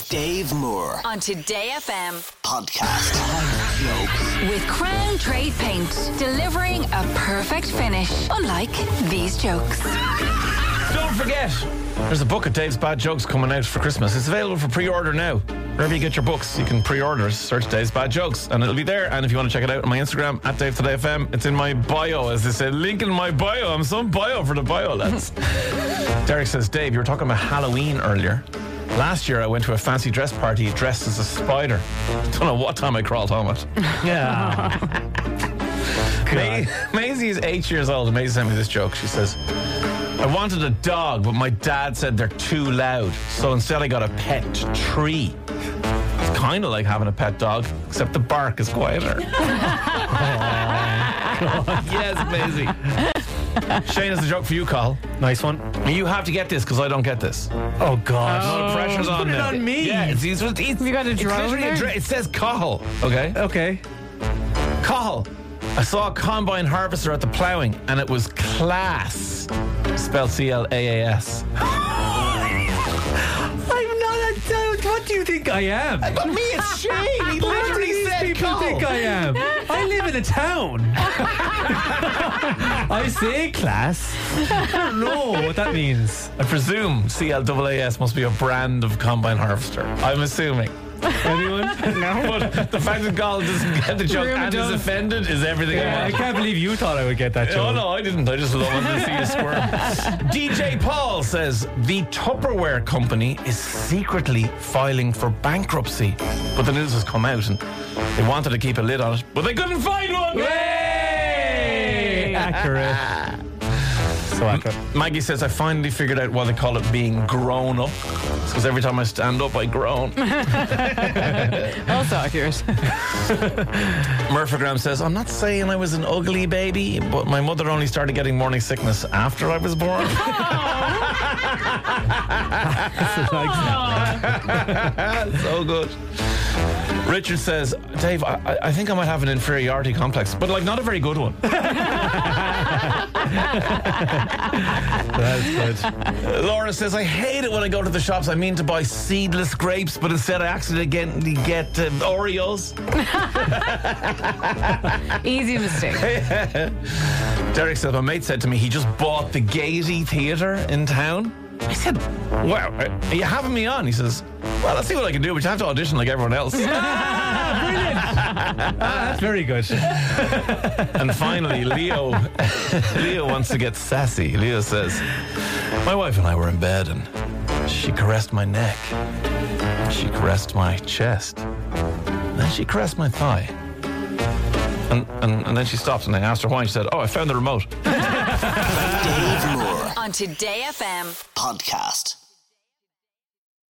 Dave Moore on Today FM podcast. Jokes. with Crown Trade Paint, delivering a perfect finish, unlike these jokes. Don't forget, there's a book of Dave's Bad Jokes coming out for Christmas. It's available for pre-order now. Wherever you get your books, you can pre-order, search Dave's Bad Jokes, and it'll be there. And if you want to check it out on my Instagram, at DaveTodayFM, it's in my bio, as they say, link in my bio. I'm some bio for the bio, lads. Derek says, Dave, you were talking about Halloween earlier. Last year, I went to a fancy dress party dressed as a spider. Don't know what time I crawled home at. Yeah. Maisie is 8 years old, and Maisie sent me this joke. She says, I wanted a dog, but my dad said they're too loud, so instead I got a pet tree. It's kind of like having a pet dog, except the bark is quieter. Yes, Maisie. Shane has a joke for you, Carl. Nice one. You have to get this because I don't get this. Oh, gosh. A lot of pressure's on put it now. on me. Yeah, you got a drone there? It says Cahill, okay? Okay. Cahill. I saw a combine harvester at the ploughing, and it was class. Spelled C-L-A-A-S. I'm not a... What do you think I am? But me, it's Shane. He What do literally these said people Cahill. think I am? I live in a town. I say class. I don't know what that means. I presume C-L-A-A-S must be a brand of combine harvester. I'm assuming. Anyone? No. But the fact that Cahill doesn't get the joke Really and is does. offended is everything I Yeah, I want. can't believe you thought I would get that Oh, joke. no, I didn't. I just wanted to see you squirm. DJ Paul says, the Tupperware company is secretly filing for bankruptcy. But the news has come out and they wanted to keep a lid on it, but they couldn't find one. Yay! Accurate. So accurate. Maggie says, I finally figured out why they call it being grown up. It's because every time I stand up, I groan. Also accurate. Murphagram says, I'm not saying I was an ugly baby, but my mother only started getting morning sickness after I was born. So good. Richard says, Dave, I think I might have an inferiority complex, but like not a very good one. That's good. Laura says, I hate it when I go to the shops. I mean to buy seedless grapes, but instead I accidentally get Oreos. Easy mistake. Derek said, my mate said to me, he just bought the Gaiety Theatre in town. I said, wow, are you having me on? He says, well, let's see what I can do, but you have to audition like everyone else. That's very good. And finally, Leo wants to get sassy. Leo says, my wife and I were in bed and she caressed my neck. She caressed my chest. Then she caressed my thigh. And then she stopped and I asked her why. And she said, oh, I found the remote. Dave Moore On Today FM. podcast.